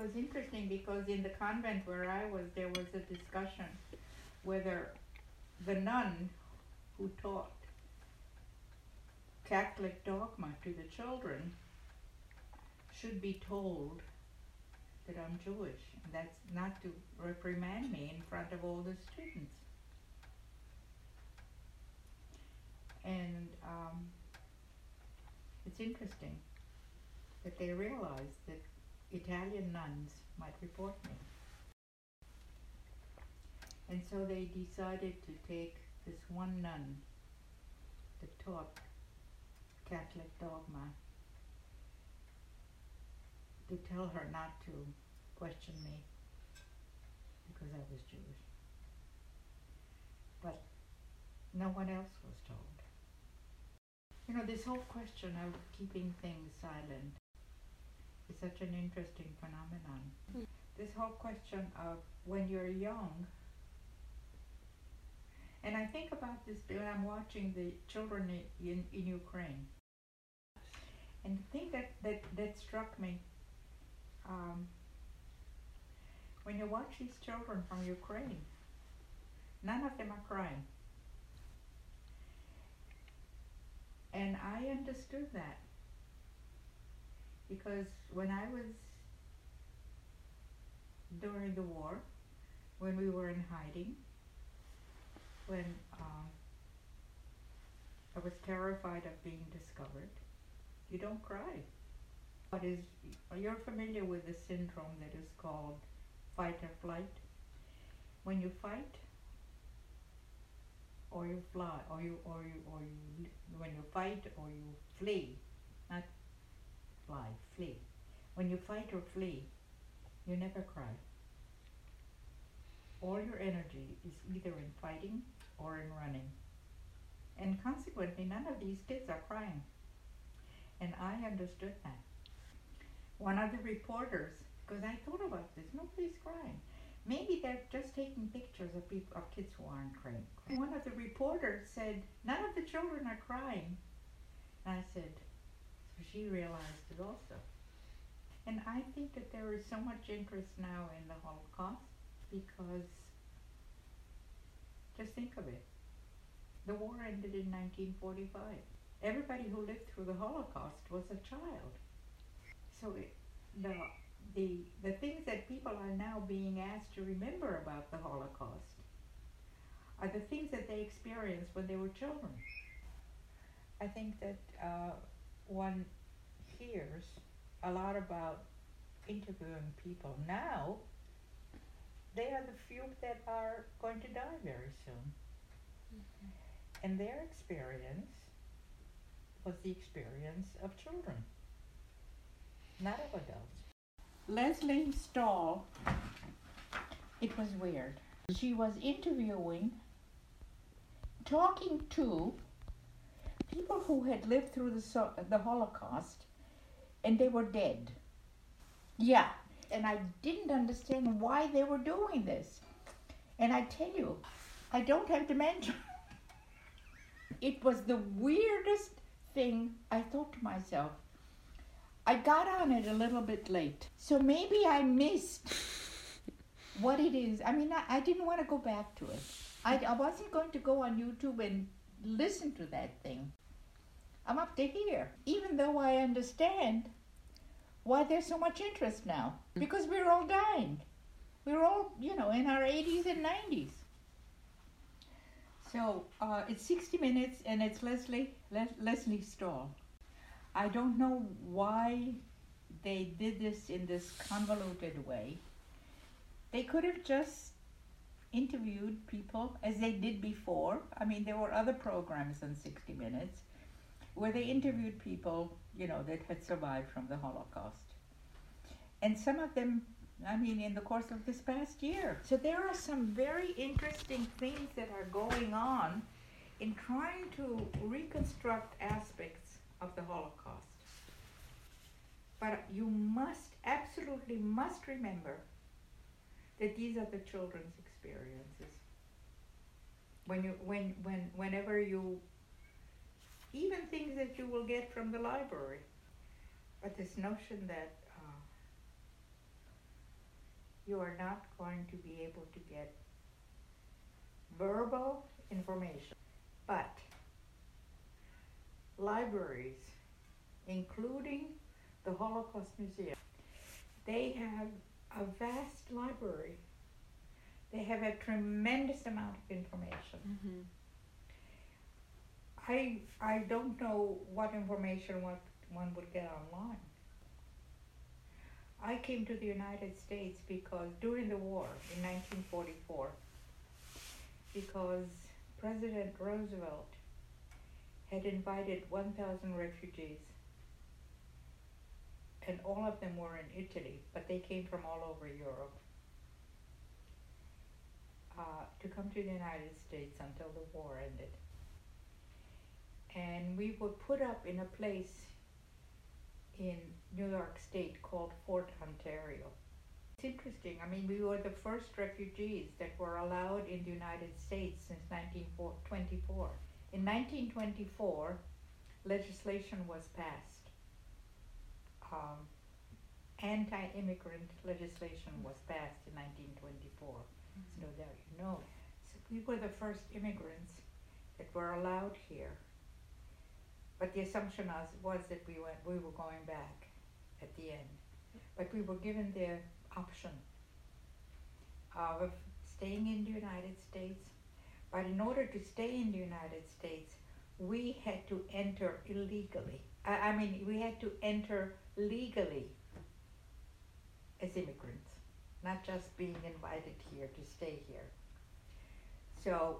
was interesting because in the convent where I was, there was a discussion whether the nun who taught Catholic dogma to the children should be told that I'm Jewish. And that's not to reprimand me in front of all the students. And it's interesting that they realized that Italian nuns might report me. And so they decided to take this one nun that taught Catholic dogma to tell her not to question me because I was Jewish. But no one else was told. You know, this whole question of keeping things silent is such an interesting phenomenon. This whole question of when you're young, and I think about this when I'm watching the children in Ukraine. And the thing that struck me, when you watch these children from Ukraine, none of them are crying. And I understood that because when I was during the war, when we were in hiding, when I was terrified of being discovered, you don't cry. You're familiar with the syndrome that is called fight or flight? When you fight, or you fly, when you fight or you flee, not fly, flee. When you fight or flee, you never cry. All your energy is either in fighting or in running. And consequently, none of these kids are crying. And I understood that. One of the reporters, because I thought about this, nobody's crying. Maybe they're just taking pictures of kids who aren't crying. One of the reporters said, none of the children are crying. And I said, so she realized it also. And I think that there is so much interest now in the Holocaust because, just think of it, the war ended in 1945. Everybody who lived through the Holocaust was a child. So the things that people are now being asked to remember about the Holocaust are the things that they experienced when they were children. I think that one hears a lot about interviewing people now. They are the few that are going to die very soon. Mm-hmm. And their experience was the experience of children, not of adults. Leslie Stahl, it was weird. She was interviewing, talking to people who had lived through the Holocaust, and they were dead. Yeah, and I didn't understand why they were doing this. And I tell you, I don't have dementia. It was the weirdest thing. I thought to myself, I got on it a little bit late, so maybe I missed what it is. I mean, I didn't want to go back to it. I wasn't going to go on YouTube and listen to that thing. I'm up to here, even though I understand why there's so much interest now, because we're all dying. We're all, in our 80s and 90s. So it's 60 Minutes, and it's Leslie Stahl. I don't know why they did this in this convoluted way. They could have just interviewed people as they did before. I mean, there were other programs on 60 Minutes where they interviewed people, that had survived from the Holocaust. And some of them, in the course of this past year. So there are some very interesting things that are going on in trying to reconstruct aspects of the Holocaust. But you absolutely must remember that these are the children's experiences. Whenever you, even things that you will get from the library, but this notion that you are not going to be able to get verbal information. But libraries, including the Holocaust Museum, they have a vast library. They have a tremendous amount of information. Mm-hmm. I don't know what information one would get online. I came to the United States because during the war in 1944, because President Roosevelt had invited 1,000 refugees, and all of them were in Italy, but they came from all over Europe, to come to the United States until the war ended. And we were put up in a place in New York State called Fort Ontario. It's interesting. I mean, we were the first refugees that were allowed in the United States since 1924. In 1924, legislation was passed. Anti-immigrant legislation was passed in 1924. Mm-hmm. So there you know. So we were the first immigrants that were allowed here. But the assumption was that we were going back at the end. But we were given the option of staying in the United States. But in order to stay in the United States, we had to enter illegally. We had to enter legally as immigrants, not just being invited here to stay here. So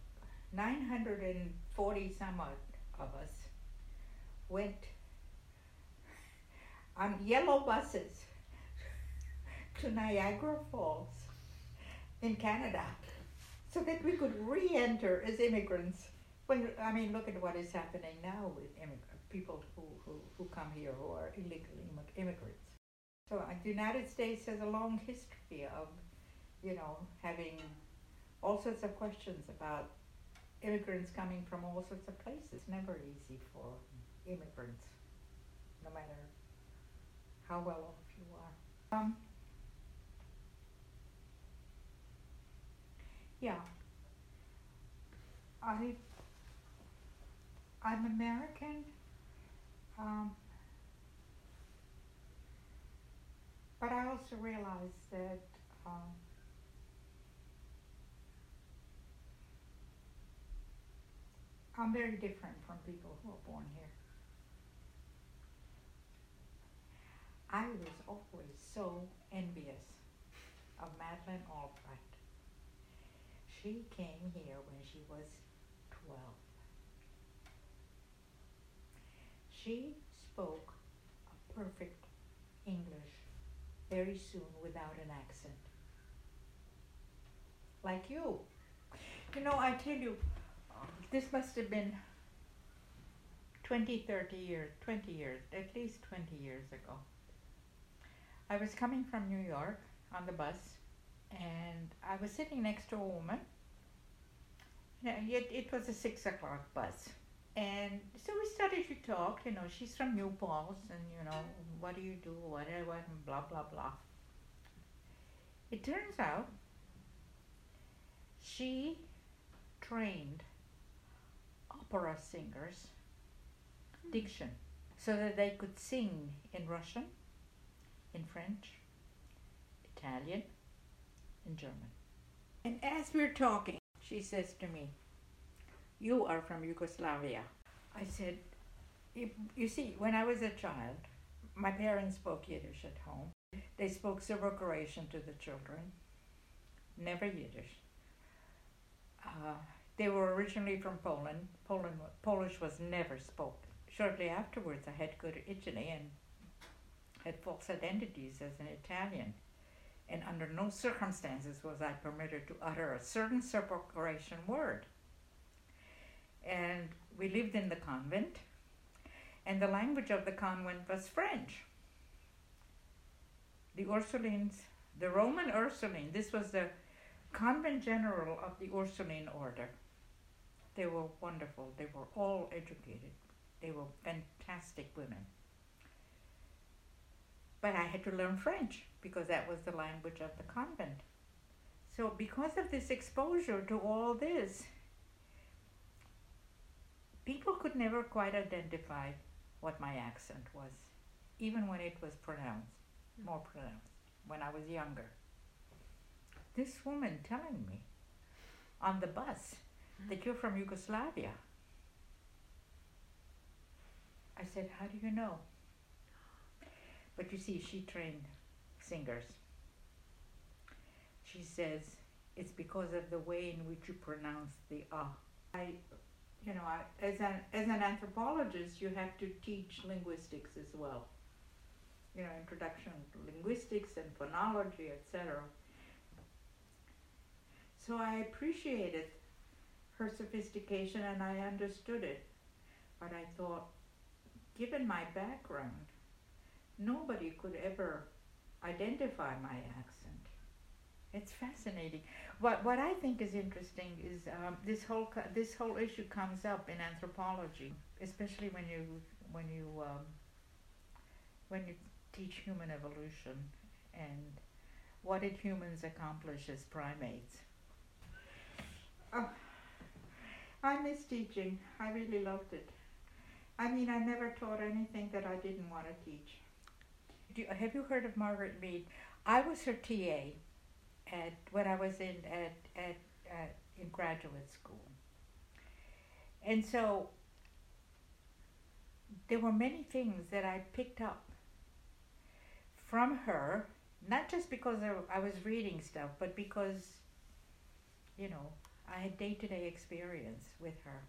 940 some odd of us went on yellow buses to Niagara Falls in Canada so that we could re-enter as immigrants. Look at what is happening now with people who come here who are illegal immigrants. So the United States has a long history of, having all sorts of questions about immigrants coming from all sorts of places. It's never easy for immigrants, no matter how well off you are. I'm American, but I also realize that I'm very different from people who are born here. I was always so envious of Madeleine Albright. She came here when she was 12. She spoke a perfect English very soon without an accent. Like you. I tell you, this must have been 20 years, at least 20 years ago. I was coming from New York on the bus, and I was sitting next to a woman. It was a 6 o'clock bus. And so we started to talk, she's from New Paltz, and what do you do, whatever, and blah, blah, blah. It turns out she trained opera singers diction so that they could sing in Russian, in French, Italian, and German. And as we're talking, she says to me, "You are from Yugoslavia." I said, you see, when I was a child, my parents spoke Yiddish at home. They spoke Serbo-Croatian to the children, never Yiddish. They were originally from Poland. Polish was never spoken. Shortly afterwards, I had to go to Italy and had false identities as an Italian. And under no circumstances was I permitted to utter a certain Serbo-Croatian word. And we lived in the convent, and the language of the convent was French. The Ursulines, the Roman Ursuline, this was the convent general of the Ursuline order. They were wonderful. They were all educated. They were fantastic women. But I had to learn French because that was the language of the convent. So because of this exposure to all this, people could never quite identify what my accent was, even when it was pronounced, more pronounced, when I was younger. This woman telling me on the bus that you're from Yugoslavia. I said, how do you know? But you see, she trained singers. She says, it's because of the way in which you pronounce the ah. As an anthropologist, you have to teach linguistics as well. Introduction to linguistics and phonology, etc. So I appreciated her sophistication and I understood it. But I thought, given my background, nobody could ever identify my accent. It's fascinating. What I think is interesting is this whole issue comes up in anthropology, especially when you teach human evolution and what did humans accomplish as primates. Oh, I miss teaching. I really loved it. I mean, I never taught anything that I didn't want to teach. Have you heard of Margaret Mead? I was her TA when I was in graduate school. And so there were many things that I picked up from her, not just because I was reading stuff, but because, I had day-to-day experience with her.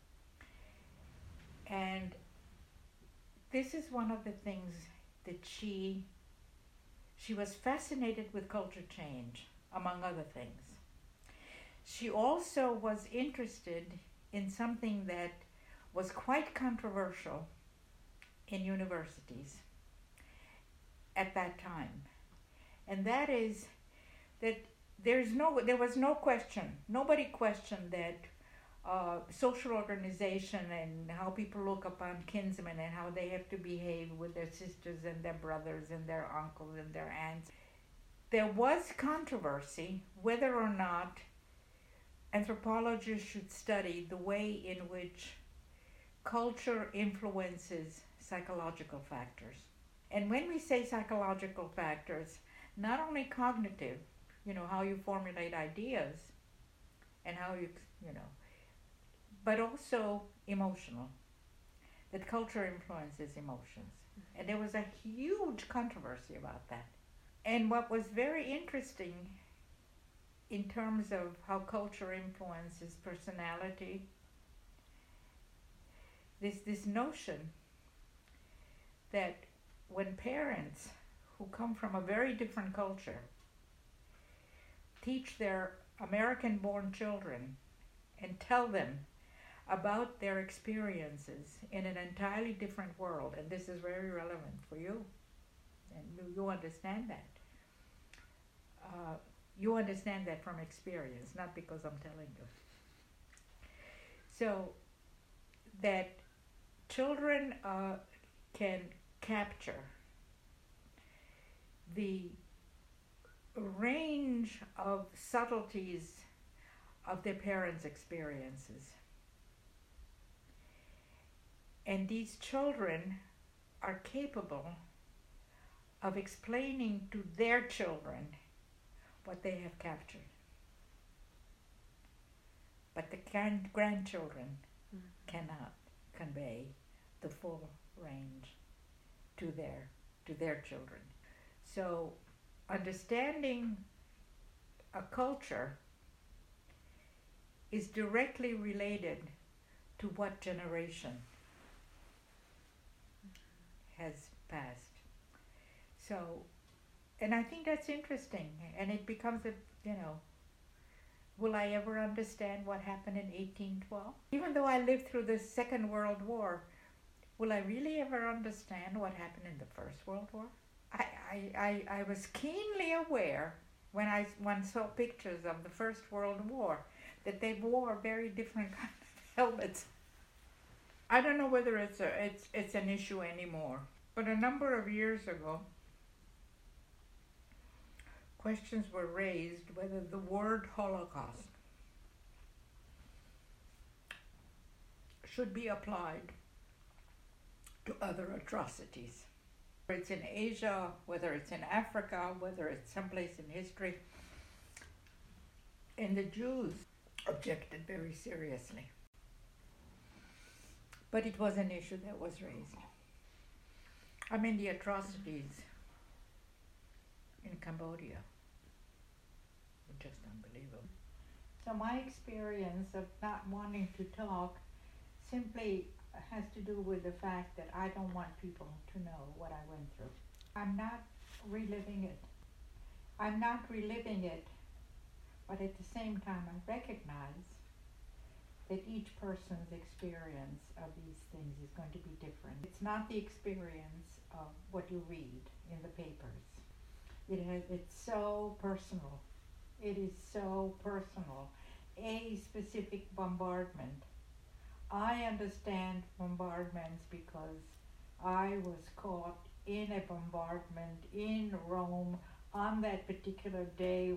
And this is one of the things that she was fascinated with culture change, among other things. She also was interested in something that was quite controversial in universities at that time. And that is that there was no question, nobody questioned that social organization and how people look upon kinsmen and how they have to behave with their sisters and their brothers and their uncles and their aunts. There was controversy whether or not anthropologists should study the way in which culture influences psychological factors. And when we say psychological factors, not only cognitive, how you formulate ideas and how but also emotional, that culture influences emotions. And there was a huge controversy about that. And what was very interesting in terms of how culture influences personality, this notion that when parents who come from a very different culture teach their American-born children and tell them about their experiences in an entirely different world, and this is very relevant for you, and you understand that. You understand that from experience, not because I'm telling you. So that children can capture the range of subtleties of their parents' experiences. And these children are capable of explaining to their children what they have captured. But the grandchildren cannot convey the full range to their children. So understanding a culture is directly related to what generation has passed. So, and I think that's interesting, and it becomes will I ever understand what happened in 1812? Even though I lived through the Second World War, will I really ever understand what happened in the First World War? I was keenly aware when I saw pictures of the First World War that they wore very different kind of helmets. I don't know whether it's an issue anymore, but a number of years ago, questions were raised whether the word Holocaust should be applied to other atrocities. Whether it's in Asia, whether it's in Africa, whether it's someplace in history. And the Jews objected very seriously. But it was an issue that was raised. I mean, the atrocities in Cambodia were just unbelievable. So my experience of not wanting to talk simply has to do with the fact that I don't want people to know what I went through. I'm not reliving it. But at the same time I recognize that each person's experience of these things is going to be different. It's not the experience of what you read in the papers. It's so personal. It is so personal. A specific bombardment. I understand bombardments because I was caught in a bombardment in Rome on that particular day.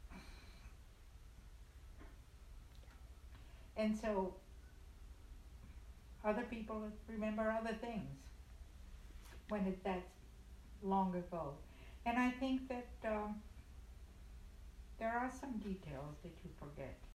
And so other people remember other things when that's long ago. And I think that there are some details that you forget.